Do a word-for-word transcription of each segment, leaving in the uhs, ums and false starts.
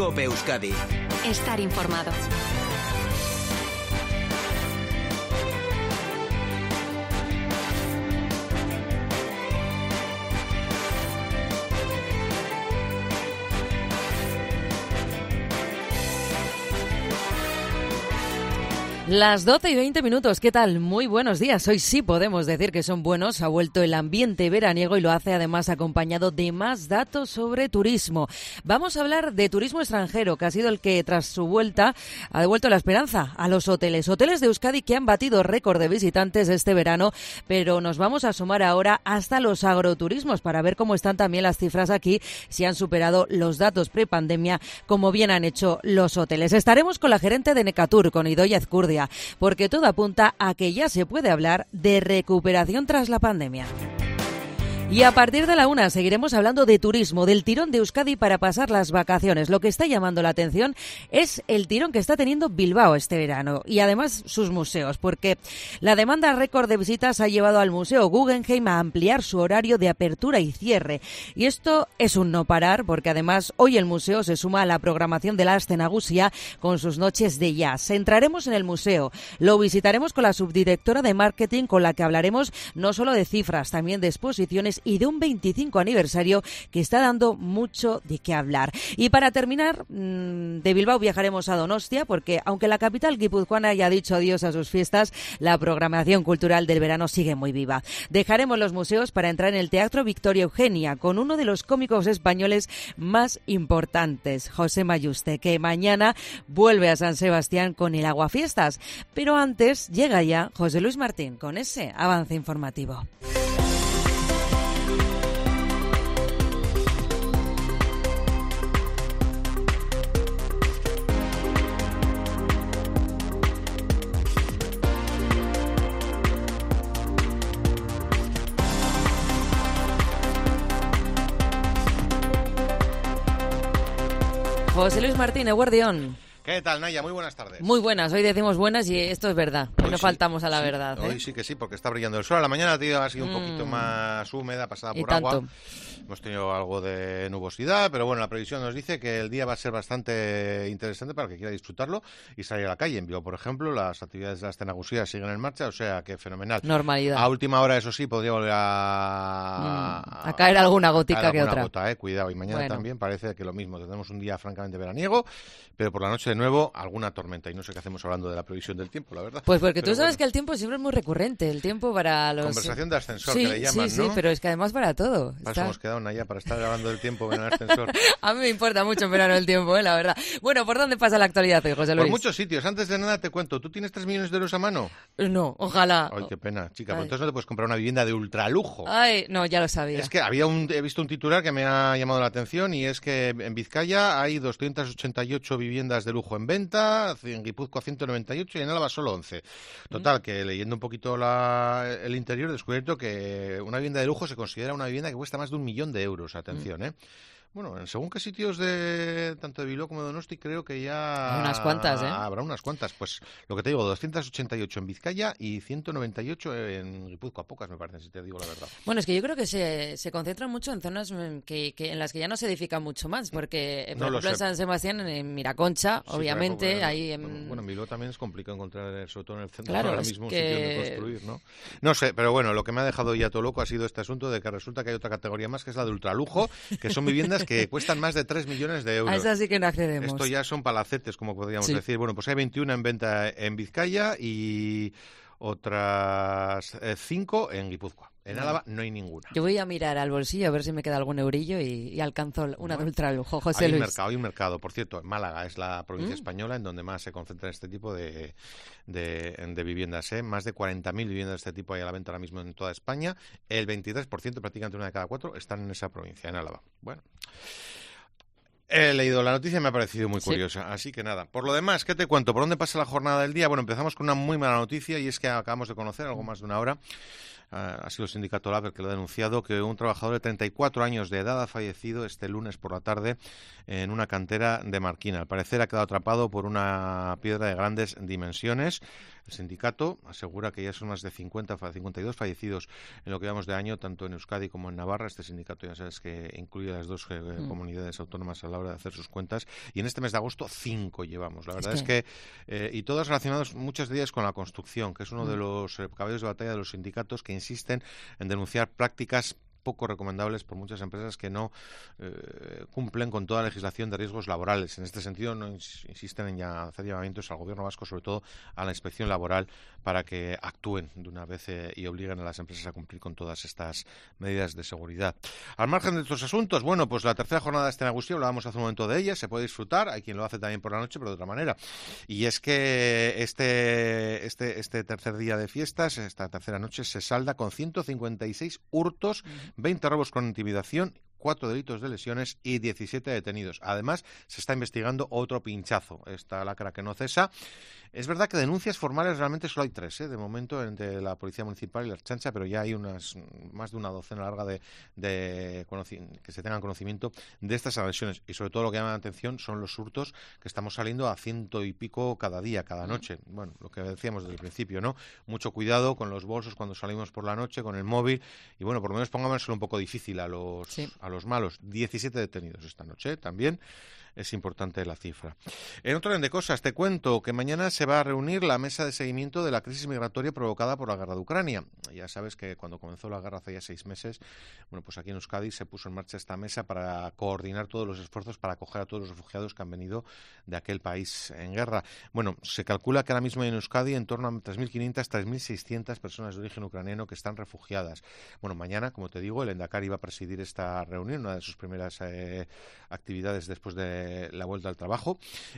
COPE Euskadi. Estar informado. Las doce y veinte minutos, ¿qué tal? Muy buenos días. Hoy sí podemos decir que son buenos. Ha vuelto el ambiente veraniego y lo hace además acompañado de más datos sobre turismo. Vamos a hablar de turismo extranjero, que ha sido el que tras su vuelta ha devuelto la esperanza a los hoteles. Hoteles de Euskadi que han batido récord de visitantes este verano, pero nos vamos a asomar ahora hasta los agroturismos para ver cómo están también las cifras aquí, si han superado los datos prepandemia, como bien han hecho los hoteles. Estaremos con la gerente de Necatur, con Idoia Ezcurdia, porque todo apunta a que ya se puede hablar de recuperación tras la pandemia. Y a partir de la una seguiremos hablando de turismo, del tirón de Euskadi para pasar las vacaciones. Lo que está llamando la atención es el tirón que está teniendo Bilbao este verano y además sus museos, porque la demanda récord de visitas ha llevado al Museo Guggenheim a ampliar su horario de apertura y cierre. Y esto es un no parar, porque además hoy el museo se suma a la programación de la Aste Nagusia con sus noches de jazz. Entraremos en el museo, lo visitaremos con la subdirectora de marketing, con la que hablaremos no solo de cifras, también de exposiciones y de un veinticinco aniversario que está dando mucho de qué hablar. Y para terminar, de Bilbao viajaremos a Donostia, porque aunque la capital guipuzcoana haya dicho adiós a sus fiestas, la programación cultural del verano sigue muy viva. Dejaremos los museos para entrar en el Teatro Victoria Eugenia con uno de los cómicos españoles más importantes, José Mayuste, que mañana vuelve a San Sebastián con el Aguafiestas. Pero antes llega ya José Luis Martín con ese avance informativo. José Luis Martín, Eguardión. ¿Qué tal, Naya? Muy buenas tardes. Muy buenas, hoy decimos buenas y esto es verdad. Hoy, hoy no sí, faltamos a la sí, verdad. ¿eh? Hoy sí que sí, porque está brillando el sol. A la mañana ha sido un mm. poquito más húmeda, pasada por tanto. agua. Hemos tenido algo de nubosidad, pero bueno, la previsión nos dice que el día va a ser bastante interesante para el que quiera disfrutarlo y salir a la calle. En Bilbao, por ejemplo, las actividades de la Aste Nagusia siguen en marcha, o sea que fenomenal. Normalidad. A última hora, eso sí, podría volver a... Mm. a caer alguna gotica caer que alguna otra. Gota, eh. Cuidado, y mañana bueno. también parece que lo mismo. Tenemos un día francamente veraniego, pero por la noche de nuevo alguna tormenta. Y no sé qué hacemos hablando de la previsión del tiempo, la verdad. Pues porque pero tú sabes bueno. que el tiempo siempre es muy recurrente. El tiempo para los... Conversación de ascensor, sí, que le llaman, sí, ¿no? Sí, pero es que además para todo. Para Está... eso hemos quedado, Naya, para estar hablando del tiempo en el ascensor. A mí me importa mucho en verano el tiempo, ¿eh? La verdad. Bueno, ¿por dónde pasa la actualidad hoy, José Luis? Por muchos sitios. Antes de nada te cuento, ¿tú tienes tres millones de euros a mano? No, ojalá. Ay, qué pena, chica. Pues entonces no te puedes comprar una vivienda de ultralujo. Ay, no, ya lo sabía. Es que había un, he visto un titular que me ha llamado la atención y es que en Vizcaya hay doscientas ochenta y ocho viviendas de lujo en venta, en Guipúzcoa ciento noventa y ocho y en Álava solo once. Total, mm. que leyendo un poquito la, el interior he descubierto que una vivienda de lujo se considera una vivienda que cuesta más de un millón de euros. Atención, mm. ¿eh? Bueno, según qué sitios de tanto de Bilbao como de Donosti, creo que ya... Hay unas cuantas, ¿eh? Habrá unas cuantas. Pues lo que te digo, doscientas ochenta y ocho en Vizcaya y ciento noventa y ocho en Guipúzcoa. Pocas, me parece, si te digo la verdad. Bueno, es que yo creo que se, se concentran mucho en zonas que, que en las que ya no se edifica mucho más, porque, por no ejemplo, en San Sebastián, en Miraconcha, sí, obviamente, claro, ahí... En... Bueno, en Bilbao también es complicado encontrar, sobre todo en el centro, claro, ahora mismo que... un sitio donde construir, ¿no? No sé, pero bueno, lo que me ha dejado ya todo loco ha sido este asunto de que resulta que hay otra categoría más, que es la de ultralujo, que son viviendas que cuestan más de tres millones de euros. A esa sí que no accedemos. Esto ya son palacetes, como podríamos sí. decir. Bueno, pues hay veintiuno en venta en Vizcaya y otras cinco en Guipúzcoa. En Álava no hay ninguna. Yo voy a mirar al bolsillo a ver si me queda algún eurillo y, y alcanzo una bueno, de ultralujo, José hay Luis. Un mercado, hay un mercado. Por cierto, Málaga es la provincia ¿Mm? española en donde más se concentra este tipo de, de, de viviendas. ¿eh? Más de cuarenta mil viviendas de este tipo hay a la venta ahora mismo en toda España. El veintitrés por ciento, prácticamente una de cada cuatro, están en esa provincia, en Álava. Bueno... He leído la noticia y me ha parecido muy curiosa, sí. Así que nada. Por lo demás, ¿qué te cuento? ¿Por dónde pasa la jornada del día? Bueno, empezamos con una muy mala noticia y es que acabamos de conocer, algo más de una hora, uh, ha sido el sindicato Lab el que lo ha denunciado, que un trabajador de treinta y cuatro años de edad ha fallecido este lunes por la tarde en una cantera de Marquina. Al parecer ha quedado atrapado por una piedra de grandes dimensiones. El sindicato asegura que ya son más de cincuenta, cincuenta y dos fallecidos en lo que llevamos de año, tanto en Euskadi como en Navarra. Este sindicato, ya sabes, que incluye las dos eh, mm. comunidades autónomas a la hora de hacer sus cuentas. Y en este mes de agosto, cinco llevamos. La verdad es que, es que eh, y todas relacionadas muchas de ellas con la construcción, que es uno mm. de los eh, caballos de batalla de los sindicatos que insisten en denunciar prácticas poco recomendables por muchas empresas que no eh, cumplen con toda la legislación de riesgos laborales. En este sentido, no ins- insisten en ya hacer llamamientos al Gobierno vasco, sobre todo a la inspección laboral, para que actúen de una vez eh, y obliguen a las empresas a cumplir con todas estas medidas de seguridad. Al margen de estos asuntos, bueno, pues la tercera jornada de este Nagusia, hablábamos hace un momento de ella, se puede disfrutar, hay quien lo hace también por la noche, pero de otra manera. Y es que este, este, este tercer día de fiestas, esta tercera noche, se salda con ciento cincuenta y seis hurtos, veinte robos con intimidación, cuatro delitos de lesiones y diecisiete detenidos. Además, se está investigando otro pinchazo, esta lacra que no cesa. Es verdad que denuncias formales realmente solo hay tres, ¿eh? De momento, entre la Policía Municipal y la Ertzaintza, pero ya hay unas más de una docena larga de, de que se tengan conocimiento de estas agresiones. Y sobre todo lo que llama la atención son los hurtos, que estamos saliendo a ciento y pico cada día, cada noche. Bueno, lo que decíamos desde el principio, ¿no? Mucho cuidado con los bolsos cuando salimos por la noche, con el móvil. Y bueno, por lo menos pongámoslo un poco difícil a los, sí. a los malos. diecisiete detenidos esta noche, ¿eh? También. Es importante la cifra. En otro orden de cosas, te cuento que mañana se va a reunir la mesa de seguimiento de la crisis migratoria provocada por la guerra de Ucrania. Ya sabes que cuando comenzó la guerra hace ya seis meses, bueno, pues aquí en Euskadi se puso en marcha esta mesa para coordinar todos los esfuerzos para acoger a todos los refugiados que han venido de aquel país en guerra. Bueno, se calcula que ahora mismo en Euskadi en torno a tres mil quinientas, tres mil seiscientas personas de origen ucraniano que están refugiadas. Bueno, mañana, como te digo, el Endacari va a presidir esta reunión, una de sus primeras eh, actividades después de la vuelta al trabajo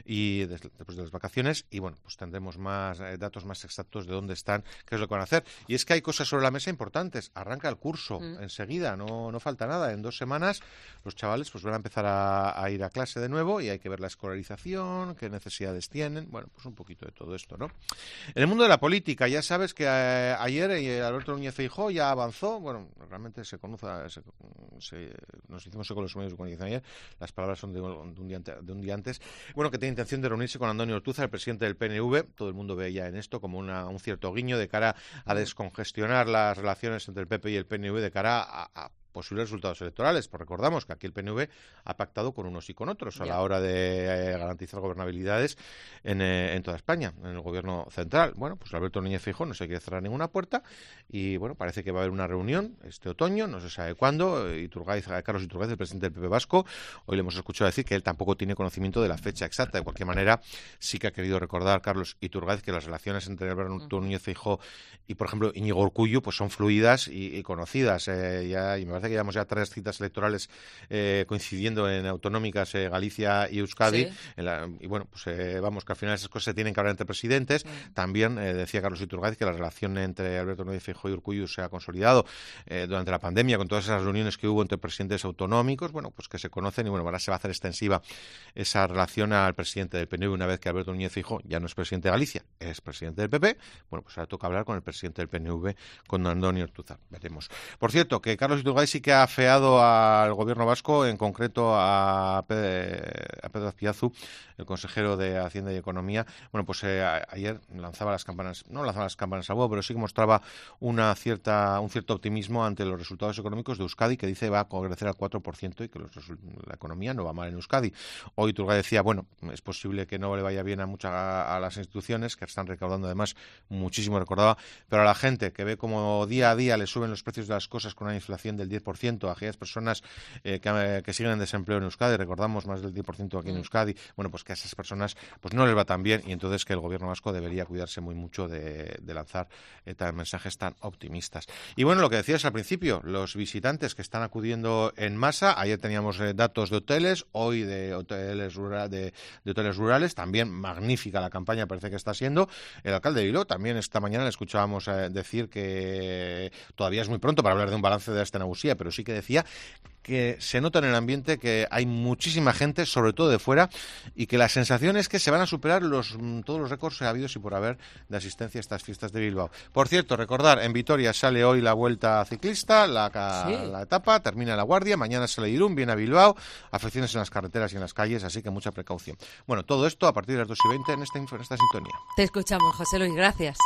y después de las vacaciones, y bueno, pues tendremos más eh, datos más exactos de dónde están, qué es lo que van a hacer. Y es que hay cosas sobre la mesa importantes. Arranca el curso mm. enseguida, no, no falta nada. En dos semanas los chavales pues van a empezar a, a ir a clase de nuevo y hay que ver la escolarización, qué necesidades tienen, bueno, pues un poquito de todo esto, ¿no? En el mundo de la política, ya sabes que eh, ayer eh, Alberto Núñez Feijóo ya avanzó, bueno, realmente se conoce, se, se, nos hicimos eco con los medios de comunicación ayer, las palabras son de, de un día de un día antes, bueno, que tiene intención de reunirse con Antonio Ortúzar, el presidente del P N V. Todo el mundo ve ya en esto como una, un cierto guiño de cara a descongestionar las relaciones entre el P P y el P N V de cara a, a posibles resultados electorales. Pues recordamos que aquí el P N V ha pactado con unos y con otros a la hora de eh, garantizar gobernabilidades en, eh, en toda España, en el gobierno central. Bueno, pues Alberto Núñez Feijóo no se quiere cerrar ninguna puerta y bueno, parece que va a haber una reunión este otoño, no se sabe cuándo. Iturgaiz, Carlos Iturgaiz, el presidente del P P vasco, hoy le hemos escuchado decir que él tampoco tiene conocimiento de la fecha exacta. De cualquier manera, sí que ha querido recordar Carlos Iturgaiz que las relaciones entre Alberto Núñez Feijóo y, por ejemplo, Íñigo Urkullu, pues son fluidas y, y conocidas. Eh, ya, y me parece que llevamos ya tres citas electorales eh, coincidiendo en autonómicas, eh, Galicia y Euskadi. Sí. En la, y bueno, pues eh, vamos, que al final esas cosas se tienen que hablar entre presidentes. Sí. También eh, decía Carlos Iturgaiz que la relación entre Alberto Núñez Feijóo y Urkullu se ha consolidado eh, durante la pandemia con todas esas reuniones que hubo entre presidentes autonómicos, bueno, pues que se conocen y bueno, ahora se va a hacer extensiva esa relación al presidente del P N V una vez que Alberto Núñez Feijóo ya no es presidente de Galicia, es presidente del P P. Bueno, pues ahora toca hablar con el presidente del P N V, con Antonio Ortúzar. Veremos. Por cierto, que Carlos Iturgaiz sí que ha afeado al gobierno vasco, en concreto a Pedro Azpiazu, el consejero de Hacienda y Economía. Bueno, pues eh, ayer lanzaba las campanas, no lanzaba las campanas al vuelo, pero sí que mostraba una cierta, un cierto optimismo ante los resultados económicos de Euskadi, que dice va a crecer al cuatro por ciento y que los, la economía no va mal en Euskadi. Hoy Iturgaiz decía, bueno, es posible que no le vaya bien a muchas a, a las instituciones, que están recaudando además muchísimo, recordaba, pero a la gente que ve como día a día le suben los precios de las cosas con una inflación del diez por ciento, a aquellas personas eh, que, que siguen en desempleo en Euskadi, recordamos más del diez por ciento aquí en Euskadi, bueno, pues que a esas personas pues no les va tan bien y entonces que el gobierno vasco debería cuidarse muy mucho de, de lanzar eh, tan, mensajes tan optimistas. Y bueno, lo que decías al principio, los visitantes que están acudiendo en masa, ayer teníamos eh, datos de hoteles, hoy de hoteles, rural, de, de hoteles rurales, también magnífica la campaña parece que está siendo. El alcalde de Bilbao también esta mañana le escuchábamos eh, decir que todavía es muy pronto para hablar de un balance de esta Nagusia, decía, pero sí que decía que se nota en el ambiente que hay muchísima gente, sobre todo de fuera, y que la sensación es que se van a superar los, todos los récords habidos y por haber de asistencia a estas fiestas de Bilbao. Por cierto, recordar, en Vitoria sale hoy la vuelta ciclista, la, sí. la etapa, termina La Guardia, mañana sale Irún, viene a Bilbao, afecciones en las carreteras y en las calles, así que mucha precaución. Bueno, todo esto a partir de las dos y veinte en esta, en esta sintonía. Te escuchamos, José Luis, gracias.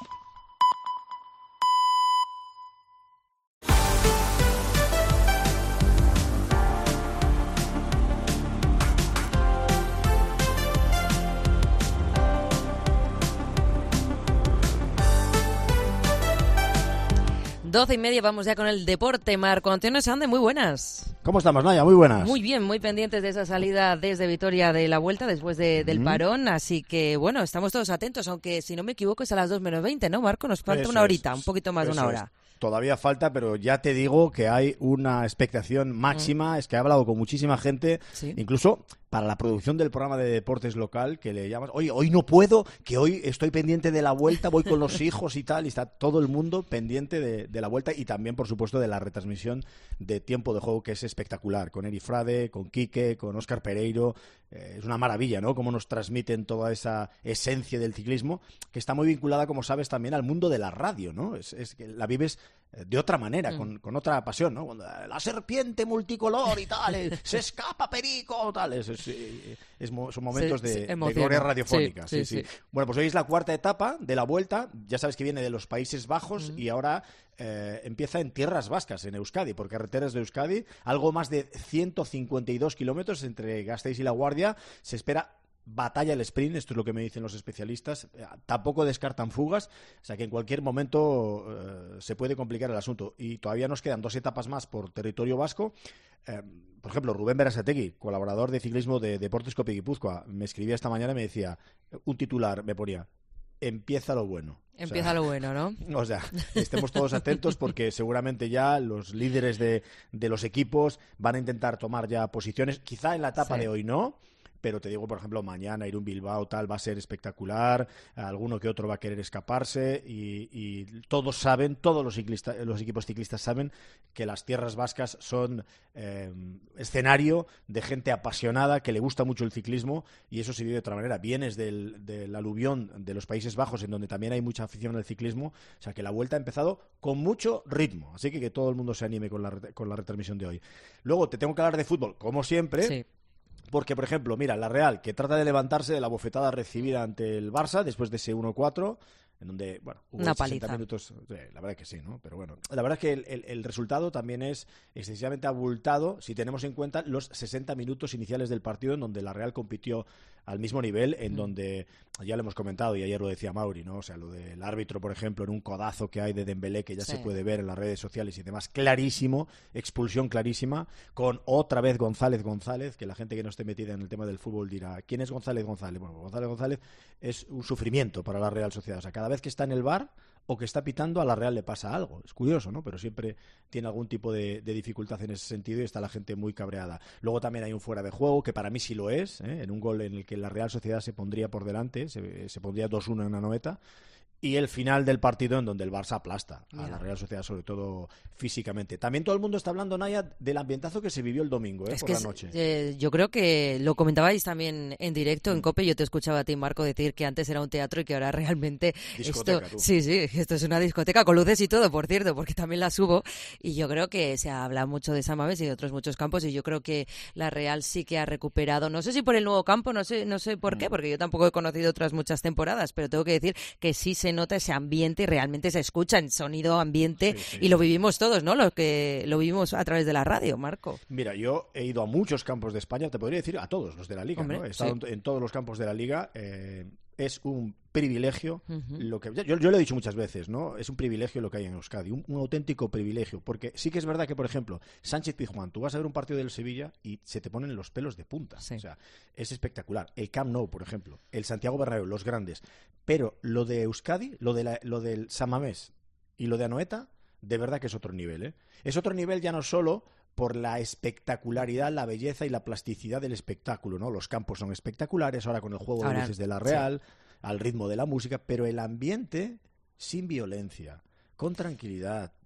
Doce y media, vamos ya con el deporte. Marco Antonio Sande, muy buenas. ¿Cómo estamos, Naya? Muy buenas. Muy bien, muy pendientes de esa salida desde Vitoria de la Vuelta después de, del mm. parón, así que bueno, estamos todos atentos, aunque si no me equivoco es a las dos menos veinte, ¿no, Marco? Nos falta Eso una horita, es. un poquito más Eso de una hora. Es. Todavía falta, pero ya te digo que hay una expectación máxima. Mm. Es que he hablado con muchísima gente, ¿sí? Incluso para la producción del programa de deportes local, que le llamas, oye, hoy no puedo, que hoy estoy pendiente de la Vuelta, voy con los hijos y tal, y está todo el mundo pendiente de, de la Vuelta y también, por supuesto, de la retransmisión de Tiempo de Juego, que es espectacular, con Eri Frade, con Quique, con Óscar Pereiro. Eh, es una maravilla, ¿no?, cómo nos transmiten toda esa esencia del ciclismo, que está muy vinculada, como sabes, también al mundo de la radio, ¿no? Es, es que la vives de otra manera, mm. con, con otra pasión, ¿no? Cuando, la serpiente multicolor y tal, eh, se escapa Perico, tal, es, es, es, es, son momentos sí, de, sí, de gloria radiofónica. Sí, sí, sí, sí. Bueno, pues hoy es la cuarta etapa de la Vuelta, ya sabes que viene de los Países Bajos mm. y ahora eh, empieza en tierras vascas, en Euskadi, por carreteras de Euskadi, algo más de ciento cincuenta y dos kilómetros entre Gasteiz y La Guardia. Se espera batalla el sprint, esto es lo que me dicen los especialistas, eh, tampoco descartan fugas, o sea que en cualquier momento eh, se puede complicar el asunto, y todavía nos quedan dos etapas más por territorio vasco. Eh, por ejemplo, Rubén Berasategui, colaborador de ciclismo de Deportes Cope Guipúzcoa, me escribía esta mañana y me decía, un titular, me ponía, empieza lo bueno. Empieza o sea, lo bueno, ¿no? O sea, estemos todos atentos porque seguramente ya los líderes de, de los equipos van a intentar tomar ya posiciones, quizá en la etapa sí. de hoy no, pero te digo, por ejemplo, mañana Irún Bilbao tal va a ser espectacular, alguno que otro va a querer escaparse y, y todos saben, todos los, ciclistas, los equipos ciclistas saben que las tierras vascas son eh, escenario de gente apasionada que le gusta mucho el ciclismo, y eso se vive de otra manera. Vienes del, del aluvión de los Países Bajos, en donde también hay mucha afición al ciclismo, o sea que la Vuelta ha empezado con mucho ritmo, así que que todo el mundo se anime con la, con la retransmisión de hoy. Luego te tengo que hablar de fútbol, como siempre. Sí. Porque, por ejemplo, mira, la Real, que trata de levantarse de la bofetada recibida ante el Barça después de ese uno cuatro, en donde, bueno, hubo una sesenta paliza. Minutos, sí, la verdad que sí, ¿no? Pero bueno, la verdad es que el, el, el resultado también es excesivamente abultado si tenemos en cuenta los sesenta minutos iniciales del partido, en donde la Real compitió al mismo nivel, en mm. donde, ya lo hemos comentado y ayer lo decía Mauri, ¿no? O sea, lo del árbitro, por ejemplo, en un codazo que hay de Dembélé, que ya sí. se puede ver en las redes sociales y demás, clarísimo, expulsión clarísima, con otra vez González González, que la gente que no esté metida en el tema del fútbol dirá, ¿quién es González González? Bueno, González González es un sufrimiento para la Real Sociedad, o sea, cada vez que está en el V A R o que está pitando, a la Real le pasa algo. Es curioso, ¿no? Pero siempre tiene algún tipo de, de dificultad en ese sentido y está la gente muy cabreada. Luego también hay un fuera de juego, que para mí sí lo es, ¿eh? En un gol en el que la Real Sociedad se pondría por delante, se, se pondría dos uno en la Anoeta. Y el final del partido en donde el Barça aplasta a la Real Sociedad, sobre todo físicamente. También todo el mundo está hablando, Naya, del ambientazo que se vivió el domingo, ¿eh? Es por que la noche. Eh, yo creo que lo comentabais también en directo, mm. en COPE. Yo te escuchaba a ti, Marco, decir que antes era un teatro y que ahora realmente discoteca, esto, tú. sí, sí, esto es una discoteca con luces y todo, por cierto, porque también la subo. Y yo creo que se habla mucho de San Mamés y de otros muchos campos, y yo creo que la Real sí que ha recuperado, no sé si por el nuevo campo, no sé, no sé por mm. qué, porque yo tampoco he conocido otras muchas temporadas, pero tengo que decir que sí se nota ese ambiente y realmente se escucha en sonido ambiente, sí, sí. y lo vivimos todos, ¿no? Los que lo vivimos a través de la radio, Marco. Mira, yo he ido a muchos campos de España, te podría decir a todos los de la Liga, Hombre, ¿no? He estado sí. en todos los campos de la Liga. Eh, es un privilegio, uh-huh. lo que yo, yo lo he dicho muchas veces, ¿no? Es un privilegio lo que hay en Euskadi, un, un auténtico privilegio, porque sí que es verdad que, por ejemplo, Sánchez-Pizjuán, tú vas a ver un partido del Sevilla y se te ponen los pelos de punta, sí. o sea, es espectacular. El Camp Nou, por ejemplo, el Santiago Bernabéu, los grandes, pero lo de Euskadi, lo de la, lo del San Mamés y lo de Anoeta, de verdad que es otro nivel, ¿eh? Es otro nivel ya no solo por la espectacularidad, la belleza y la plasticidad del espectáculo, ¿no? Los campos son espectaculares, ahora con el juego ahora, de luces de la Real, sí. al ritmo de la música, pero el ambiente sin violencia, con tranquilidad,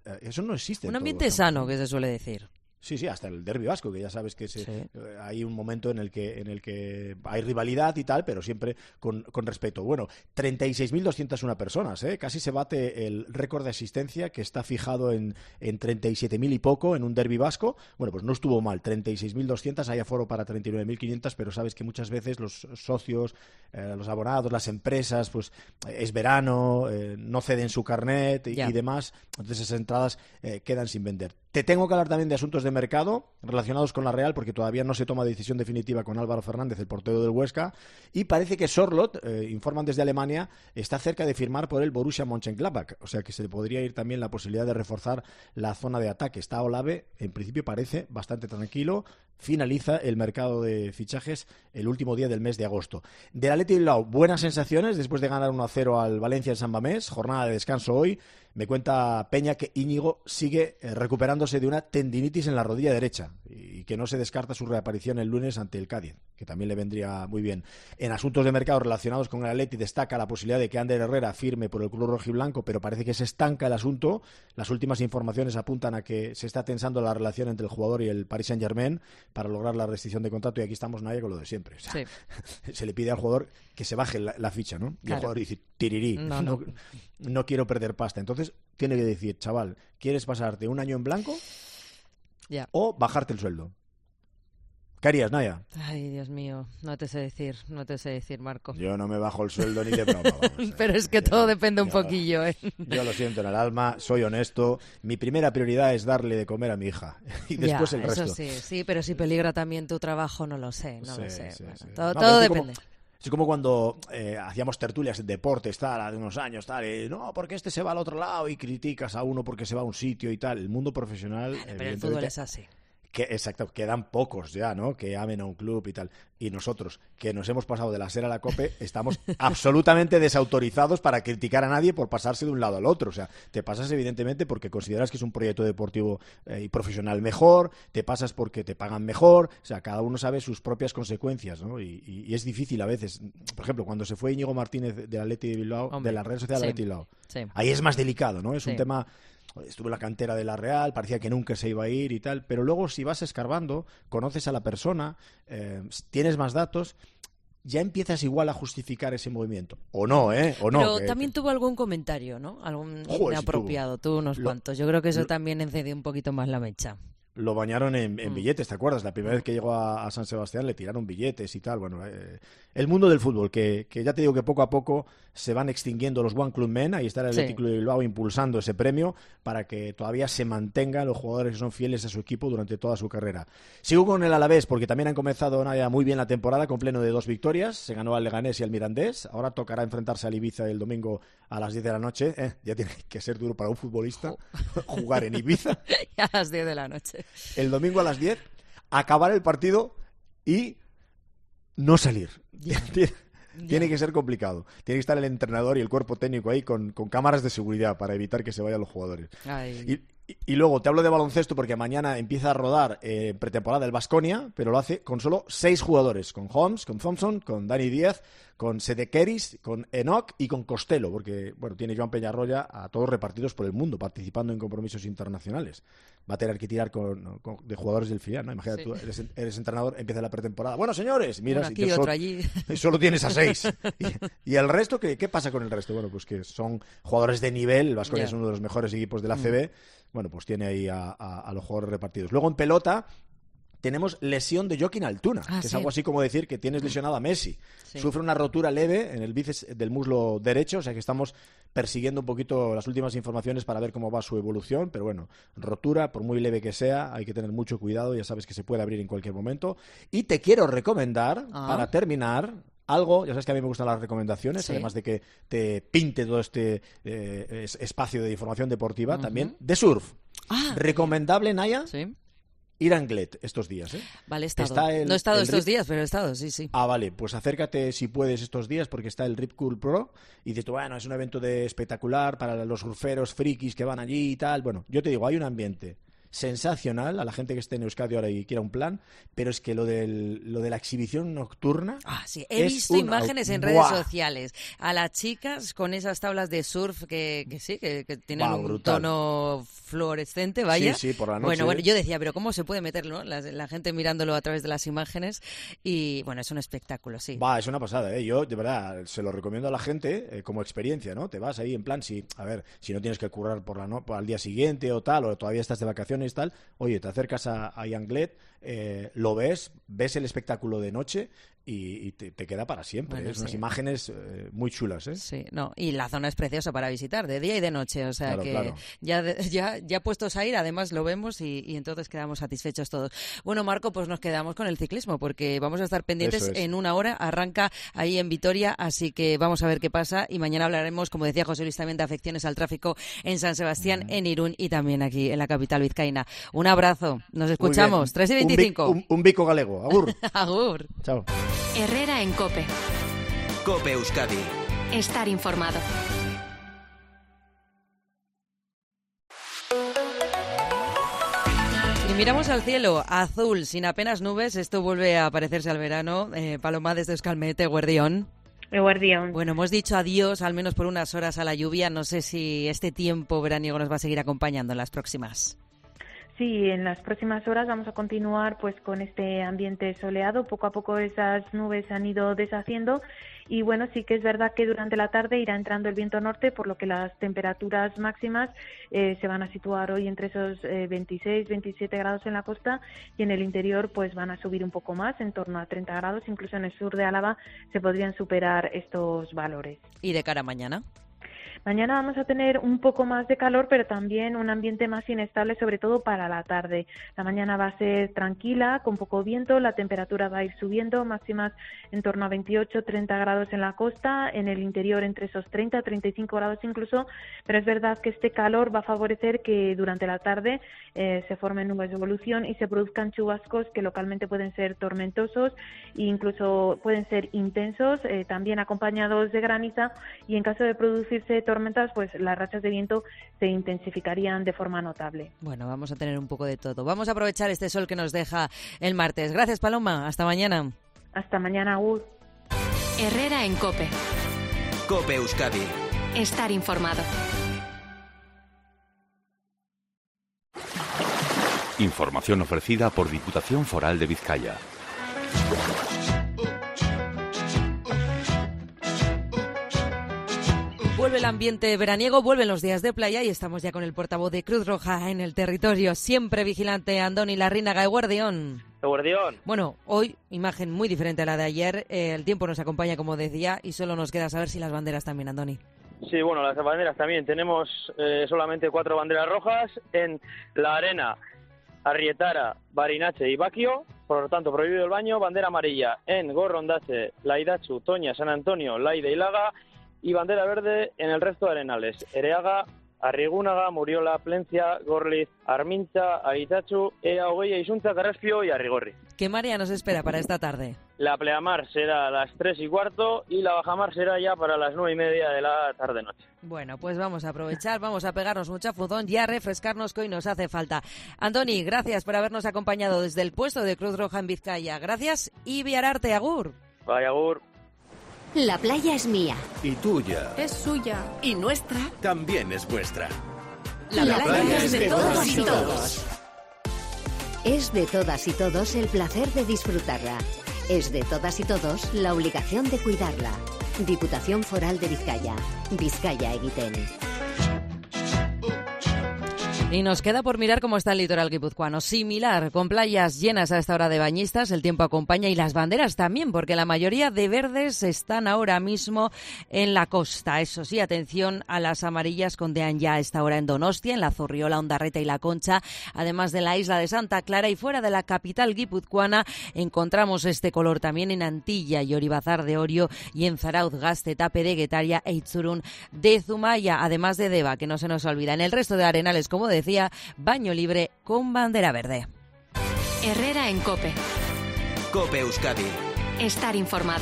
Eso no existe. Un ambiente sano, que se suele decir. Sí, sí, hasta el derbi vasco, que ya sabes que se, sí. eh, hay un momento en el que en el que hay rivalidad y tal, pero siempre con, con respeto. Bueno, treinta y seis mil doscientas una personas, ¿eh? Casi se bate el récord de asistencia que está fijado en, en treinta y siete mil y poco en un derbi vasco. Bueno, pues no estuvo mal, treinta y seis mil doscientas, hay aforo para treinta y nueve mil quinientas, pero sabes que muchas veces los socios, eh, los abonados, las empresas, pues eh, es verano, eh, no ceden su carnet y, y demás, entonces esas entradas eh, quedan sin vender. Te tengo que hablar también de asuntos de mercado relacionados con la Real, porque todavía no se toma decisión definitiva con Álvaro Fernández, el portero del Huesca, y parece que Sorloth, eh, informan desde Alemania, está cerca de firmar por el Borussia Mönchengladbach, o sea que se le podría ir también la posibilidad de reforzar la zona de ataque. Está Olave, en principio parece bastante tranquilo, finaliza el mercado de fichajes el último día del mes de agosto. Del Athletic Bilbao, buenas sensaciones después de ganar uno a cero al Valencia en San Mamés, jornada de descanso hoy. Me cuenta Peña que Íñigo sigue eh, recuperándose de una tendinitis en la rodilla derecha y que no se descarta su reaparición el lunes ante el Cádiz, que también le vendría muy bien. En asuntos de mercado relacionados con el Atleti destaca la posibilidad de que Ander Herrera firme por el club rojiblanco, pero parece que se estanca el asunto. Las últimas informaciones apuntan a que se está tensando la relación entre el jugador y el Paris Saint-Germain para lograr la rescisión de contrato, y aquí estamos nadie con lo de siempre. O sea, sí. Se le pide al jugador que se baje la, la ficha, ¿no? Y claro. El jugador dice, tirirí, no, no. no, no quiero perder pasta. Entonces tiene que decir, chaval, ¿quieres pasarte un año en blanco yeah. o bajarte el sueldo? ¿Qué harías, Naya? Ay, Dios mío, no te sé decir, no te sé decir, Marco. Yo no me bajo el sueldo ni de broma. Vamos, Pero es que todo depende un yo, poquillo, ¿eh? Yo lo siento en el alma, soy honesto. Mi primera prioridad es darle de comer a mi hija y después ya, el resto. Eso sí, sí, pero si peligra también tu trabajo, no lo sé, no sí, lo sé. Sí, bueno, sí. Todo, no, todo depende. Como... Es como cuando eh, hacíamos tertulias en deportes, tal, hace unos años, tal, y, no, porque este se va al otro lado y criticas a uno porque se va a un sitio y tal. El mundo profesional... Vale, pero el fútbol es así. Que, exacto, quedan pocos ya, ¿no? Que amen a un club y tal. Y nosotros, que nos hemos pasado de la SER a la COPE, estamos absolutamente desautorizados para criticar a nadie por pasarse de un lado al otro. O sea, te pasas evidentemente porque consideras que es un proyecto deportivo eh, y profesional mejor, te pasas porque te pagan mejor, o sea, cada uno sabe sus propias consecuencias, ¿no? Y, y, y es difícil a veces. Por ejemplo, cuando se fue Íñigo Martínez del Athletic de Bilbao, Hombre, de la red social del sí, Athletic Bilbao, sí. Ahí es más delicado, ¿no? Es sí. un tema... Estuve en la cantera de la Real, parecía que nunca se iba a ir y tal, pero luego si vas escarbando, conoces a la persona, eh, tienes más datos, ya empiezas igual a justificar ese movimiento. O no, ¿eh? O no. Pero que, también que... tuvo algún comentario, ¿no? Algún Joder, inapropiado, sí tuvo. tuvo unos lo, cuantos. Yo creo que eso lo, también encendió un poquito más la mecha. Lo bañaron en, en mm. billetes, ¿te acuerdas? La primera vez que llegó a, a San Sebastián le tiraron billetes y tal. Bueno, eh, el mundo del fútbol, que, que ya te digo que poco a poco se van extinguiendo los One Club Men. Ahí está el sí. Athletic de Bilbao impulsando ese premio para que todavía se mantengan los jugadores que son fieles a su equipo durante toda su carrera. Sigo con el Alavés porque también han comenzado Naya, muy bien la temporada con pleno de dos victorias. Se ganó al Leganés y al Mirandés. Ahora tocará enfrentarse al Ibiza el domingo a las diez de la noche. Eh, ya tiene que ser duro para un futbolista oh. jugar en Ibiza. A las diez de la noche. El domingo a las diez, acabar el partido y no salir. Yeah. Tiene, yeah. tiene que ser complicado. Tiene que estar el entrenador y el cuerpo técnico ahí con, con cámaras de seguridad para evitar que se vayan los jugadores. Y, y, y luego te hablo de baloncesto porque mañana empieza a rodar eh, pretemporada el Baskonia, pero lo hace con solo seis jugadores, con Holmes, con Thompson, con Dani Díaz, con Sedekeris, con Enoch y con Costello, porque bueno, tiene Joan Peñarroya a todos repartidos por el mundo, participando en compromisos internacionales. Va a tener que tirar con, con, de jugadores del filial, ¿no? Imagínate, sí. tú eres, eres entrenador, empieza la pretemporada. Bueno, señores, miras bueno, aquí, y, te otro so- allí. y solo tienes a seis. Y, y el resto, ¿qué, ¿qué pasa con el resto? Bueno, pues que son jugadores de nivel, el Baskonia yeah. es uno de los mejores equipos de la A C B, mm. bueno, pues tiene ahí a, a, a los jugadores repartidos. Luego en pelota tenemos lesión de Joaquín Altuna, ah, que es sí. algo así como decir que tienes lesionado a Messi. Sí. Sufre una rotura leve en el bíceps del muslo derecho, o sea que estamos persiguiendo un poquito las últimas informaciones para ver cómo va su evolución, pero bueno, rotura, por muy leve que sea, hay que tener mucho cuidado, ya sabes que se puede abrir en cualquier momento. Y te quiero recomendar, ah. para terminar, algo, ya sabes que a mí me gustan las recomendaciones, sí. además de que te pinte todo este eh, espacio de información deportiva, uh-huh. también de surf. Ah, ¿recomendable, Naya? Sí. Ir a Anglet estos días, ¿eh? Vale, he estado. Está el, no he estado estos Rip... días, pero he estado, sí, sí. Ah, vale, pues acércate si puedes estos días porque está el Rip Curl Pro y dices, bueno, es un evento de espectacular para los surferos frikis que van allí y tal. Bueno, yo te digo, hay un ambiente sensacional a la gente que esté en Euskadi ahora y quiera un plan, pero es que lo, del, lo de la exhibición nocturna... Ah, sí, he visto imágenes en redes ¡buah! sociales a las chicas con esas tablas de surf que, que sí, que, que tienen ¡buah! Un brutal. Tono fluorescente, vaya. Sí, sí, por la noche. Bueno, bueno, yo decía, pero ¿cómo se puede meterlo? La, la gente mirándolo a través de las imágenes y, bueno, es un espectáculo, sí. Va, es una pasada, ¿eh? Yo, de verdad, se lo recomiendo a la gente eh, como experiencia, ¿no? Te vas ahí en plan, si, a ver, si no tienes que currar por la no, al día siguiente o tal, o todavía estás de vacaciones y tal, oye, te acercas a, a Yanglet, eh, lo ves, ves el espectáculo de noche y, y te, te queda para siempre. Bueno, es sí. unas imágenes eh, muy chulas, ¿eh? Sí, no, y la zona es preciosa para visitar, de día y de noche, o sea claro, que claro. Ya, ya, ya puestos a ir, además lo vemos y, y entonces quedamos satisfechos todos. Bueno, Marco, pues nos quedamos con el ciclismo, porque vamos a estar pendientes en una hora, arranca ahí en Vitoria, así que vamos a ver qué pasa y mañana hablaremos, como decía José Luis, también de afecciones al tráfico en San Sebastián, mm. en Irún y también aquí en la capital vizcaína. Un abrazo, nos escuchamos, tres y veinticinco. Un, un, un bico galego, agur. Agur. Chao. Herrera en COPE. COPE Euskadi. Estar informado. Y miramos al cielo, azul, sin apenas nubes, esto vuelve a parecerse al verano. Eh, Paloma desde Euskalmete, Guardión. Guardión. Bueno, hemos dicho adiós, al menos por unas horas, a la lluvia. No sé si este tiempo veraniego nos va a seguir acompañando en las próximas. Sí, en las próximas horas vamos a continuar pues con este ambiente soleado. Poco a poco esas nubes se han ido deshaciendo y bueno, sí que es verdad que durante la tarde irá entrando el viento norte, por lo que las temperaturas máximas eh, se van a situar hoy entre esos eh, veintiséis, veintisiete grados en la costa y en el interior pues van a subir un poco más, en torno a treinta grados, incluso en el sur de Álava se podrían superar estos valores. ¿Y de cara a mañana? Mañana vamos a tener un poco más de calor, pero también un ambiente más inestable, sobre todo para la tarde. La mañana va a ser tranquila, con poco viento, la temperatura va a ir subiendo, máximas en torno a veintiocho, treinta grados en la costa, en el interior entre esos treinta, treinta y cinco grados incluso, pero es verdad que este calor va a favorecer que durante la tarde eh, se formen nubes de evolución y se produzcan chubascos que localmente pueden ser tormentosos e incluso pueden ser intensos, eh, también acompañados de graniza, y en caso de producirse tormentas, pues las rachas de viento se intensificarían de forma notable. Bueno, vamos a tener un poco de todo. Vamos a aprovechar este sol que nos deja el martes. Gracias, Paloma. Hasta mañana. Hasta mañana, Agur. Herrera en COPE. COPE Euskadi. Estar informado. Información ofrecida por Diputación Foral de Vizcaya. Vuelve el ambiente veraniego, vuelven los días de playa y estamos ya con el portavoz de Cruz Roja en el territorio, siempre vigilante, Andoni Larrinaga, Eguardión. Eguardión. Bueno, hoy imagen muy diferente a la de ayer, eh, el tiempo nos acompaña como decía y solo nos queda saber si las banderas también, Andoni. Sí, bueno, las banderas también, tenemos eh, solamente cuatro banderas rojas en la arena, Arrietara, Barinache y Baquio, por lo tanto prohibido el baño, bandera amarilla en Gorrondache, Laidachu, Toña, San Antonio, Laide y Laga, y bandera verde en el resto de arenales, Ereaga, Arrigúnaga, Muriola, Plencia, Gorliz, Armintza, Aitachu, Ea, Ogueia, Isunza, Carraspio y Arrigorri. ¿Qué marea nos espera para esta tarde? La pleamar será a las tres y cuarto y la bajamar será ya para las nueve y media de la tarde-noche. Bueno, pues vamos a aprovechar, vamos a pegarnos un chafuzón y a refrescarnos que hoy nos hace falta. Andoni, gracias por habernos acompañado desde el puesto de Cruz Roja en Vizcaya. Gracias y Viararte, agur. Vaya, agur. La playa es mía. Y tuya. Es suya. Y nuestra. También es vuestra. La, La playa, playa es de, de todos y todos. Es de todas y todos el placer de disfrutarla. Es de todas y todos la obligación de cuidarla. Diputación Foral de Vizcaya. Vizcaya Egiten. Y nos queda por mirar cómo está el litoral guipuzcoano. Similar, con playas llenas a esta hora de bañistas, el tiempo acompaña y las banderas también, porque la mayoría de verdes están ahora mismo en la costa. Eso sí, atención a las amarillas que ondean ya a esta hora en Donostia, en la Zorriola, Ondarreta y La Concha, además de la isla de Santa Clara, y fuera de la capital guipuzcoana encontramos este color también en Antilla y Oribazar de Orio y en Zarauz, Gazte, Tape de Guetaria e Itzurún de Zumaya, además de Deva, que no se nos olvida. En el resto de arenales, como de decía, baño libre con bandera verde. Herrera en COPE. COPE Euskadi. Estar informado.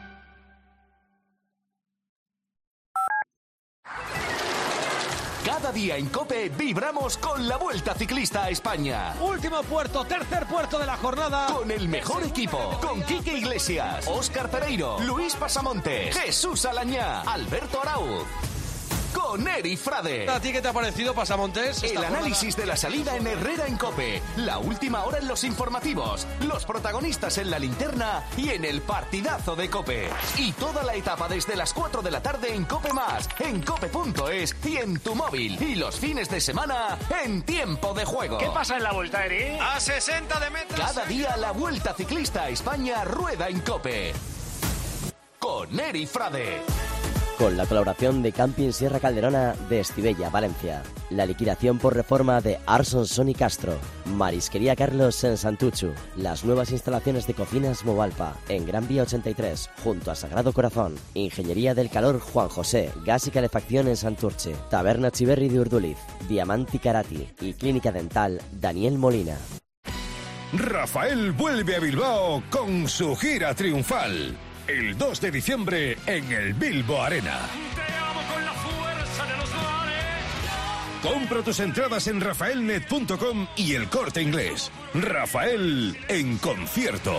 Cada día en COPE vibramos con la Vuelta Ciclista a España. Último puerto, tercer puerto de la jornada. Con el mejor equipo, con Quique Iglesias, Óscar Pereiro, Luis Pasamontes, Jesús Alañá, Alberto Arauz. Con Eri Frade. ¿A ti qué te ha parecido, Pasamontes? El análisis de la salida en Herrera en COPE. La última hora en los informativos. Los protagonistas en la linterna y en el partidazo de COPE. Y toda la etapa desde las cuatro de la tarde en COPE Más, en cope punto es y en tu móvil. Y los fines de semana en Tiempo de Juego. ¿Qué pasa en la Vuelta, Eri? A sesenta de meta. Cada día la Vuelta Ciclista a España rueda en COPE. Con Eri Frade. Con la colaboración de Camping Sierra Calderona de Estivella, Valencia. La liquidación por reforma de Arson Sony Castro. Marisquería Carlos en Santuchu. Las nuevas instalaciones de cocinas Movalpa en Gran Vía ochenta y tres, junto a Sagrado Corazón. Ingeniería del Calor Juan José. Gas y calefacción en Santurce. Taberna Chiverri de Urduliz. Diamanti Karati. Y Clínica Dental Daniel Molina. Rafael vuelve a Bilbao con su gira triunfal. El dos de diciembre en el Bilbo Arena. Te amo con la fuerza de los mares. Compra tus entradas en rafael net punto com y El Corte Inglés. Rafael en concierto.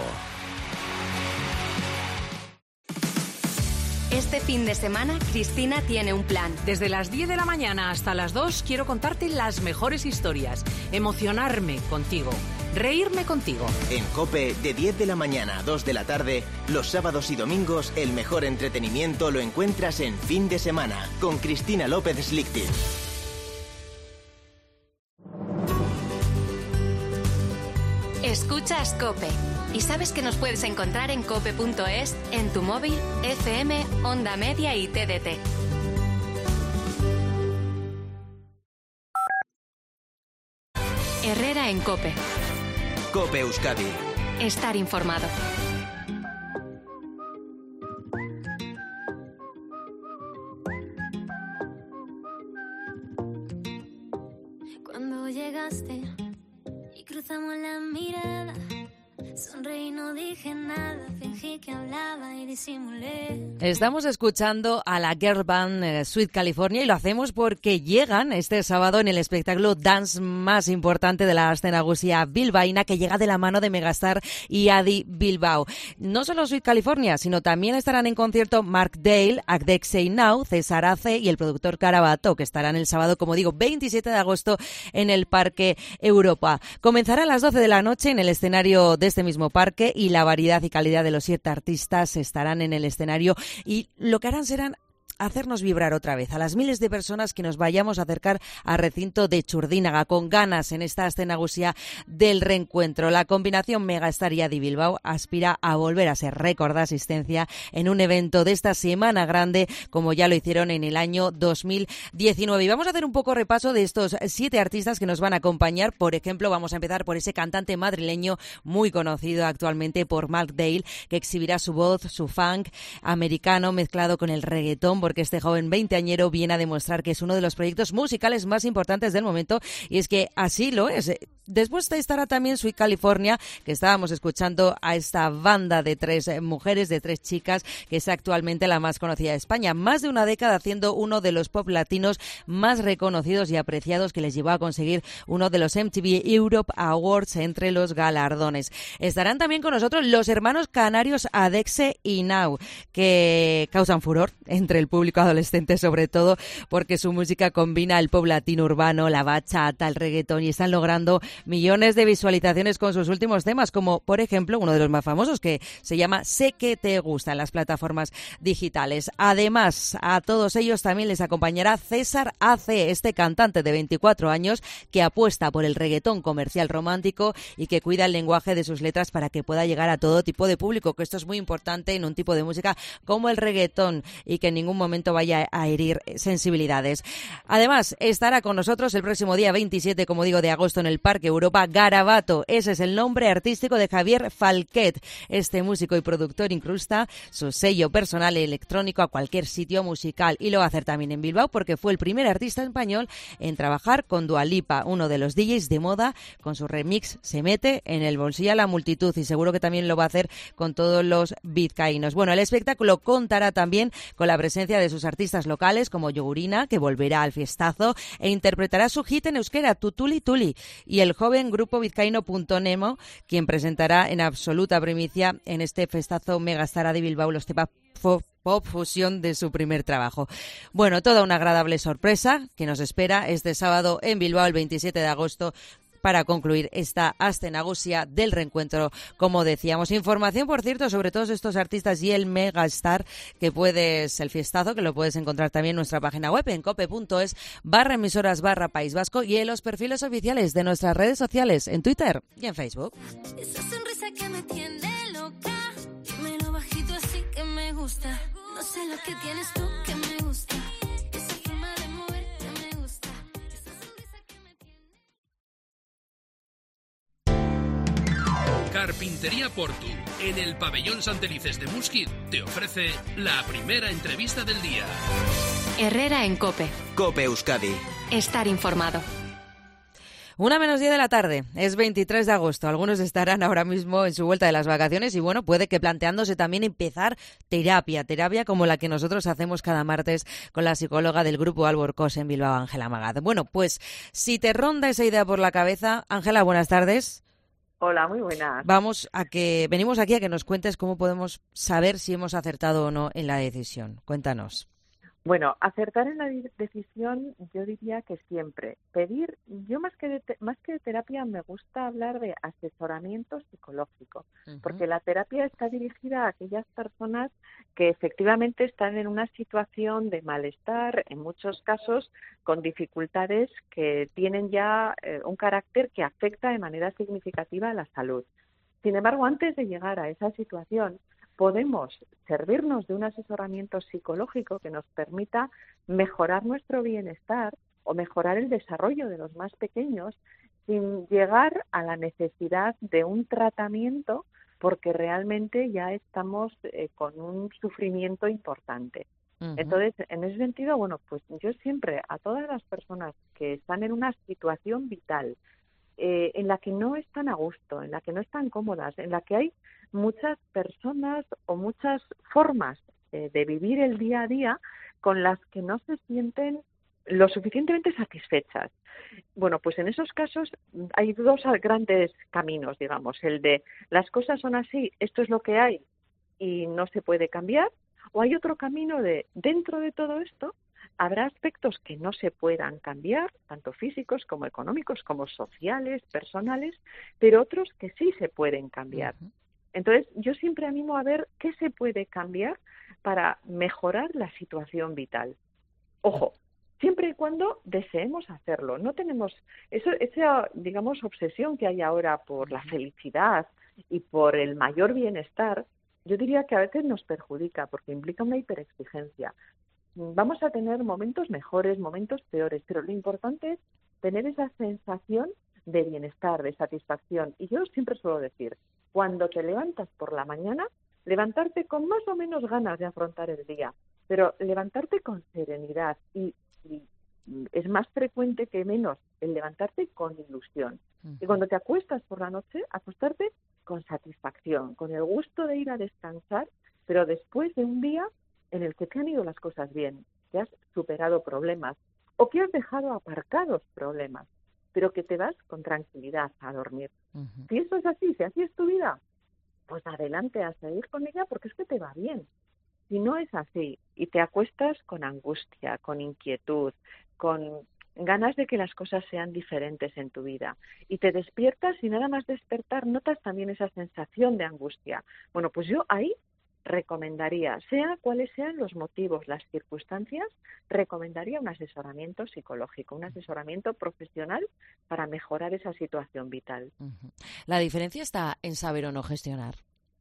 Este fin de semana, Cristina tiene un plan. Desde las diez de la mañana hasta las dos quiero contarte las mejores historias, emocionarme contigo, reírme contigo. En COPE, de diez de la mañana a dos de la tarde, los sábados y domingos, el mejor entretenimiento lo encuentras en Fin de Semana, con Cristina López Slichting. Escuchas COPE. Y sabes que nos puedes encontrar en cope punto es, en tu móvil, F M, Onda Media y T D T. Herrera en COPE. COPE Euskadi. Estar informado. Cuando llegaste y cruzamos la mirada, sonreí, no dije nada, fingí que hablaba y disimulé. Estamos escuchando a la girl band eh, Sweet California y lo hacemos porque llegan este sábado en el espectáculo dance más importante de la escena gusia bilbaína, que llega de la mano de Megastar y Adi Bilbao. No solo Sweet California, sino también estarán en concierto Mark Dale, Agdek Say Now, César Ace y el productor Carabato, que estarán el sábado, como digo, veintisiete de agosto en el Parque Europa. Comenzará a las doce de la noche en el escenario de este mismo parque y la variedad y calidad de los siete artistas estarán en el escenario y lo que harán serán hacernos vibrar otra vez a las miles de personas que nos vayamos a acercar al recinto de Churdínaga con ganas en esta escena gusia del reencuentro. La combinación Megastar y Adi Bilbao aspira a volver a ser récord de asistencia en un evento de esta semana grande, como ya lo hicieron en el año dos mil diecinueve. Y vamos a hacer un poco repaso de estos siete artistas que nos van a acompañar. Por ejemplo, vamos a empezar por ese cantante madrileño muy conocido actualmente por Mark Dale, que exhibirá su voz, su funk americano mezclado con el reggaetón, porque este joven veinteañero viene a demostrar que es uno de los proyectos musicales más importantes del momento, y es que así lo es. Después estará también Sweet California, que estábamos escuchando a esta banda de tres mujeres, de tres chicas, que es actualmente la más conocida de España. Más de una década haciendo uno de los pop latinos más reconocidos y apreciados, que les llevó a conseguir uno de los M T V Europe Awards entre los galardones. Estarán también con nosotros los hermanos canarios Adexe y Now, que causan furor entre el público adolescente, sobre todo porque su música combina el pop latino urbano, la bachata, el reggaetón, y están logrando millones de visualizaciones con sus últimos temas, como por ejemplo uno de los más famosos, que se llama Sé que te gusta, en las plataformas digitales. Además, a todos ellos también les acompañará César Ace, este cantante de veinticuatro años que apuesta por el reggaetón comercial romántico y que cuida el lenguaje de sus letras para que pueda llegar a todo tipo de público, que esto es muy importante en un tipo de música como el reggaetón y que en ningún momento vaya a herir sensibilidades. Además, estará con nosotros el próximo día veintisiete, como digo, de agosto en el Parque Europa, Garabato. Ese es el nombre artístico de Javier Falquet. Este músico y productor incrusta su sello personal electrónico a cualquier sitio musical, y lo va a hacer también en Bilbao porque fue el primer artista español en trabajar con Dua Lipa, uno de los D Js de moda. Con su remix Se mete en el bolsillo a la multitud, y seguro que también lo va a hacer con todos los vizcaínos. Bueno, el espectáculo contará también con la presencia presencia de sus artistas locales como Yogurina, que volverá al fiestazo e interpretará su hit en euskera, Tutuli Tuli, y el joven grupo vizcaíno Punto Nemo, quien presentará en absoluta primicia en este festazo Megastar de Bilbao los temas pop fusión de su primer trabajo. Bueno, toda una agradable sorpresa que nos espera este sábado en Bilbao el veintisiete de agosto para concluir esta Aste Nagusia del reencuentro, como decíamos. Información, por cierto, sobre todos estos artistas y el Megastar, que puedes, el fiestazo, que lo puedes encontrar también en nuestra página web, en cope.es, barra emisoras, barra País Vasco, y en los perfiles oficiales de nuestras redes sociales, en Twitter y en Facebook. Esa sonrisa que me tiene loca, dímelo bajito así que me gusta. No sé lo que tienes tú que me gusta. Esa forma de moverte me gusta. Esa sonrisa que me tiene. Carpintería Portu, en el pabellón Santelices de Musquit, te ofrece la primera entrevista del día. Herrera en COPE. COPE Euskadi. Estar informado. Una menos diez de la tarde, es veintitrés de agosto. Algunos estarán ahora mismo en su vuelta de las vacaciones y bueno, puede que planteándose también empezar terapia, terapia como la que nosotros hacemos cada martes con la psicóloga del grupo Alborcós en Bilbao, Ángela Magad. Bueno, pues si te ronda esa idea por la cabeza, Ángela, buenas tardes. Hola, muy buenas. Vamos a que, venimos aquí a que nos cuentes cómo podemos saber si hemos acertado o no en la decisión. Cuéntanos. Bueno, acertar en la decisión yo diría que siempre. Pedir, yo más que de, más que de terapia me gusta hablar de asesoramiento psicológico, uh-huh. porque la terapia está dirigida a aquellas personas que efectivamente están en una situación de malestar, en muchos casos con dificultades que tienen ya eh, un carácter que afecta de manera significativa a la salud. Sin embargo, antes de llegar a esa situación, podemos servirnos de un asesoramiento psicológico que nos permita mejorar nuestro bienestar o mejorar el desarrollo de los más pequeños sin llegar a la necesidad de un tratamiento porque realmente ya estamos eh, con un sufrimiento importante. Uh-huh. Entonces, en ese sentido, bueno, pues yo siempre a todas las personas que están en una situación vital, eh, en la que no están a gusto, en la que no están cómodas, en la que hay muchas personas o muchas formas eh, de vivir el día a día con las que no se sienten lo suficientemente satisfechas. Bueno, pues en esos casos hay dos grandes caminos, digamos, el de las cosas son así, esto es lo que hay y no se puede cambiar, o hay otro camino de dentro de todo esto habrá aspectos que no se puedan cambiar, tanto físicos como económicos, como sociales, personales, pero otros que sí se pueden cambiar. Uh-huh. Entonces, yo siempre animo a ver qué se puede cambiar para mejorar la situación vital. Ojo, siempre y cuando deseemos hacerlo. No tenemos eso, esa, digamos, obsesión que hay ahora por la felicidad y por el mayor bienestar, yo diría que a veces nos perjudica porque implica una hiperexigencia. Vamos a tener momentos mejores, momentos peores, pero lo importante es tener esa sensación de bienestar, de satisfacción. Y yo siempre suelo decir, cuando te levantas por la mañana, levantarte con más o menos ganas de afrontar el día, pero levantarte con serenidad y, y es más frecuente que menos el levantarte con ilusión. Uh-huh. Y cuando te acuestas por la noche, acostarte con satisfacción, con el gusto de ir a descansar, pero después de un día en el que te han ido las cosas bien, que has superado problemas o que has dejado aparcados problemas, pero que te vas con tranquilidad a dormir. Uh-huh. Si eso es así, si así es tu vida, pues adelante a seguir con ella porque es que te va bien. Si no es así y te acuestas con angustia, con inquietud, con ganas de que las cosas sean diferentes en tu vida y te despiertas y nada más despertar notas también esa sensación de angustia, bueno, pues yo ahí recomendaría, sea cuáles sean los motivos, las circunstancias, recomendaría un asesoramiento psicológico, un asesoramiento profesional para mejorar esa situación vital. Uh-huh. ¿La diferencia está en saber o no gestionar?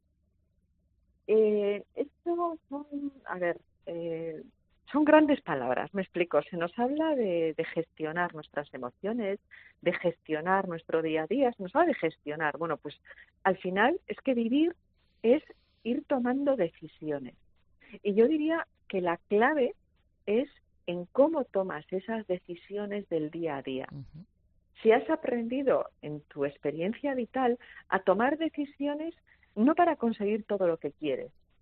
Eh, esto son, a ver, eh, son grandes palabras, me explico. Se nos habla de, de gestionar nuestras emociones, de gestionar nuestro día a día, se nos habla de gestionar. Bueno, pues al final es que vivir es ir tomando decisiones. Y yo diría que la clave es en cómo tomas esas decisiones del día a día. Uh-huh. Si has aprendido en tu experiencia vital a tomar decisiones no para conseguir todo lo que quieres,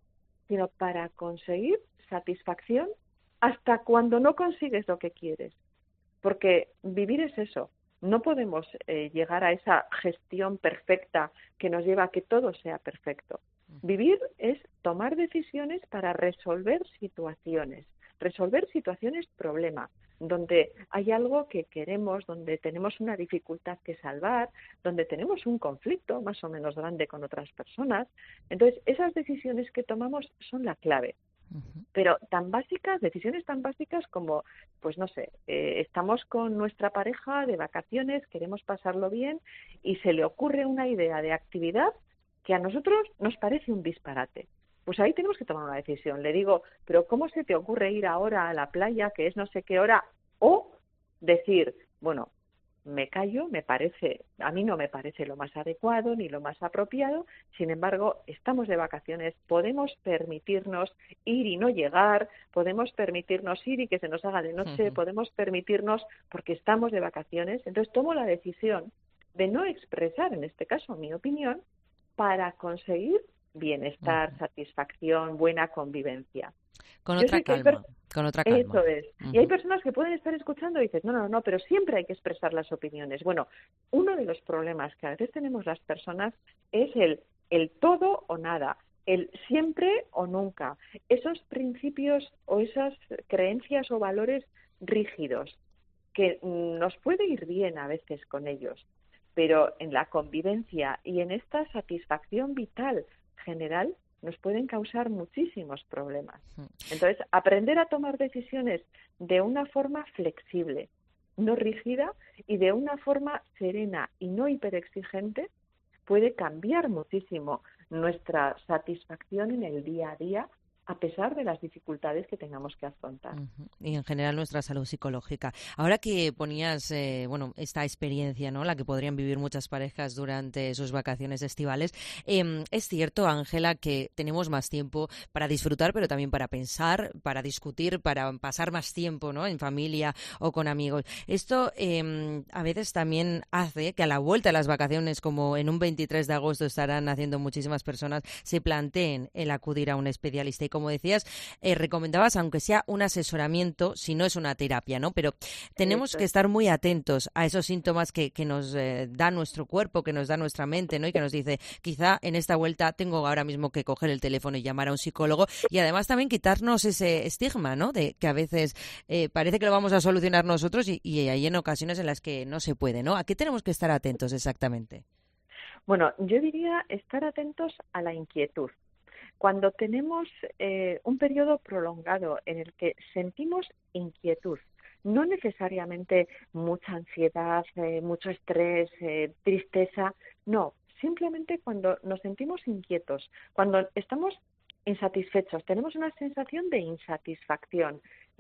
sino para conseguir satisfacción hasta cuando no consigues lo que quieres. Porque vivir es eso. No podemos eh, llegar a esa gestión perfecta que nos lleva a que todo sea perfecto. Vivir es tomar decisiones para resolver situaciones, resolver situaciones problema, donde hay algo que queremos, donde tenemos una dificultad que salvar, donde tenemos un conflicto más o menos grande con otras personas. Entonces, esas decisiones que tomamos son la clave. Pero tan básicas, decisiones tan básicas como, pues no sé, eh, estamos con nuestra pareja de vacaciones, queremos pasarlo bien y se le ocurre una idea de actividad que a nosotros nos parece un disparate. Pues ahí tenemos que tomar una decisión. Le digo, pero ¿cómo se te ocurre ir ahora a la playa, que es no sé qué hora? O decir, bueno, me callo, me parece, a mí no me parece lo más adecuado ni lo más apropiado, sin embargo, estamos de vacaciones, podemos permitirnos ir y no llegar, podemos permitirnos ir y que se nos haga de noche, uh-huh. podemos permitirnos, porque estamos de vacaciones, entonces tomo la decisión de no expresar, en este caso, mi opinión, para conseguir bienestar, uh-huh. satisfacción, buena convivencia. Con otra calma, con otra calma. Eso es. Uh-huh. Y hay personas que pueden estar escuchando y dices, no, no, no, pero siempre hay que expresar las opiniones. Bueno, uno de los problemas que a veces tenemos las personas es el, el todo o nada, el siempre o nunca. Esos principios o esas creencias o valores rígidos, que nos puede ir bien a veces con ellos, pero en la convivencia y en esta satisfacción vital general nos pueden causar muchísimos problemas. Entonces, aprender a tomar decisiones de una forma flexible, no rígida, y de una forma serena y no hiperexigente, puede cambiar muchísimo nuestra satisfacción en el día a día, a pesar de las dificultades que tengamos que afrontar. Uh-huh. Y en general nuestra salud psicológica. Ahora que ponías, eh, bueno, esta experiencia, ¿no?, la que podrían vivir muchas parejas durante sus vacaciones estivales, eh, es cierto, Ángela, que tenemos más tiempo para disfrutar, pero también para pensar, para discutir, para pasar más tiempo, ¿no?, en familia o con amigos. Esto eh, a veces también hace que a la vuelta de las vacaciones, como en un veintitrés de agosto estarán haciendo muchísimas personas, se planteen el acudir a un especialista. Y como decías, eh, recomendabas, aunque sea un asesoramiento, si no es una terapia, ¿no? Pero tenemos Eso. que estar muy atentos a esos síntomas que, que nos eh, da nuestro cuerpo, que nos da nuestra mente, ¿no? Y que nos dice, quizá en esta vuelta tengo ahora mismo que coger el teléfono y llamar a un psicólogo. Y además también quitarnos ese estigma, ¿no?, de que a veces eh, parece que lo vamos a solucionar nosotros y, y hay en ocasiones en las que no se puede, ¿no? ¿A qué tenemos que estar atentos exactamente? Bueno, yo diría estar atentos a la inquietud. Cuando tenemos eh, un periodo prolongado en el que sentimos inquietud, no necesariamente mucha ansiedad, eh, mucho estrés, eh, tristeza, no, simplemente cuando nos sentimos inquietos, cuando estamos insatisfechos, tenemos una sensación de insatisfacción,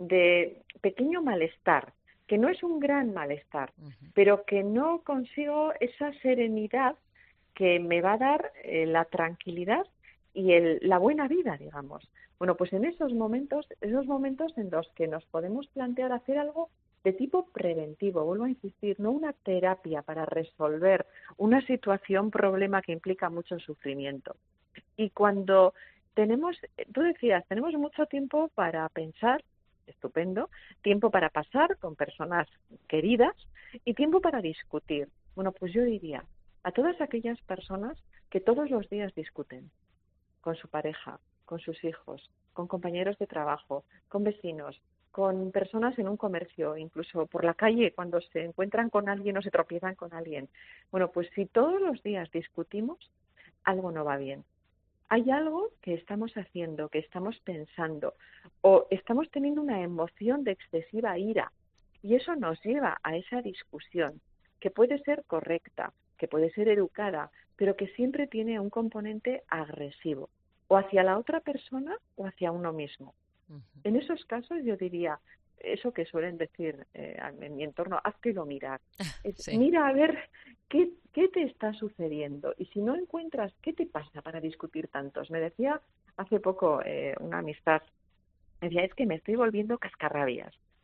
de pequeño malestar, que no es un gran malestar, uh-huh. pero que no consigo esa serenidad que me va a dar eh, la tranquilidad y el, la buena vida, digamos. Bueno, pues en esos momentos, esos momentos en los que nos podemos plantear hacer algo de tipo preventivo, vuelvo a insistir, no una terapia para resolver una situación, problema que implica mucho sufrimiento. Y cuando tenemos, tú decías, tenemos mucho tiempo para pensar, estupendo, tiempo para pasar con personas queridas y tiempo para discutir. Bueno, pues yo diría a todas aquellas personas que todos los días discuten, con su pareja, con sus hijos, con compañeros de trabajo, con vecinos, con personas en un comercio, incluso por la calle cuando se encuentran con alguien o se tropiezan con alguien. Bueno, pues si todos los días discutimos, algo no va bien. Hay algo que estamos haciendo, que estamos pensando, o estamos teniendo una emoción de excesiva ira, y eso nos lleva a esa discusión, que puede ser correcta, que puede ser educada, pero que siempre tiene un componente agresivo, o hacia la otra persona o hacia uno mismo. Uh-huh. En esos casos yo diría, eso que suelen decir eh, en mi entorno, háztelo mirar. Es, sí. Mira a ver qué, qué te está sucediendo, y si no encuentras qué te pasa para discutir tantos. Me decía hace poco eh, una amistad, me decía, es que me estoy volviendo cascarrabias.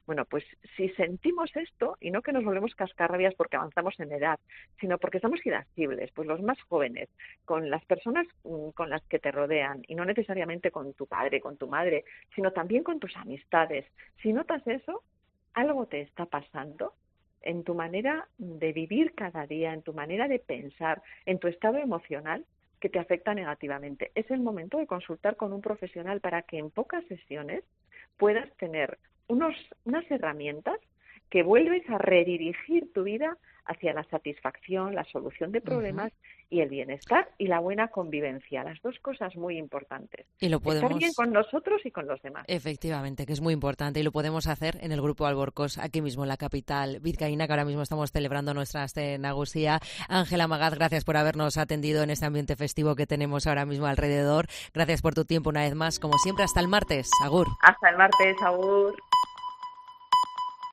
Bueno, pues si sentimos esto, y no que nos volvemos cascarrabias porque avanzamos en edad, sino porque estamos irascibles, pues los más jóvenes, con las personas con las que te rodean, y no necesariamente con tu padre, con tu madre, sino también con tus amistades. Si notas eso, algo te está pasando en tu manera de vivir cada día, en tu manera de pensar, en tu estado emocional, que te afecta negativamente. Es el momento de consultar con un profesional para que en pocas sesiones puedas tener unos, unas herramientas que vuelves a redirigir tu vida hacia la satisfacción, la solución de problemas uh-huh. y el bienestar y la buena convivencia. Las dos cosas muy importantes. Y lo podemos... Estar bien con nosotros y con los demás. Efectivamente, que es muy importante y lo podemos hacer en el Grupo Alborcos, aquí mismo en la capital vizcaína, que ahora mismo estamos celebrando nuestra Aste Nagusia. Ángela Magaz, gracias por habernos atendido en este ambiente festivo que tenemos ahora mismo alrededor. Gracias por tu tiempo una vez más. Como siempre, hasta el martes. Agur. Hasta el martes. Agur.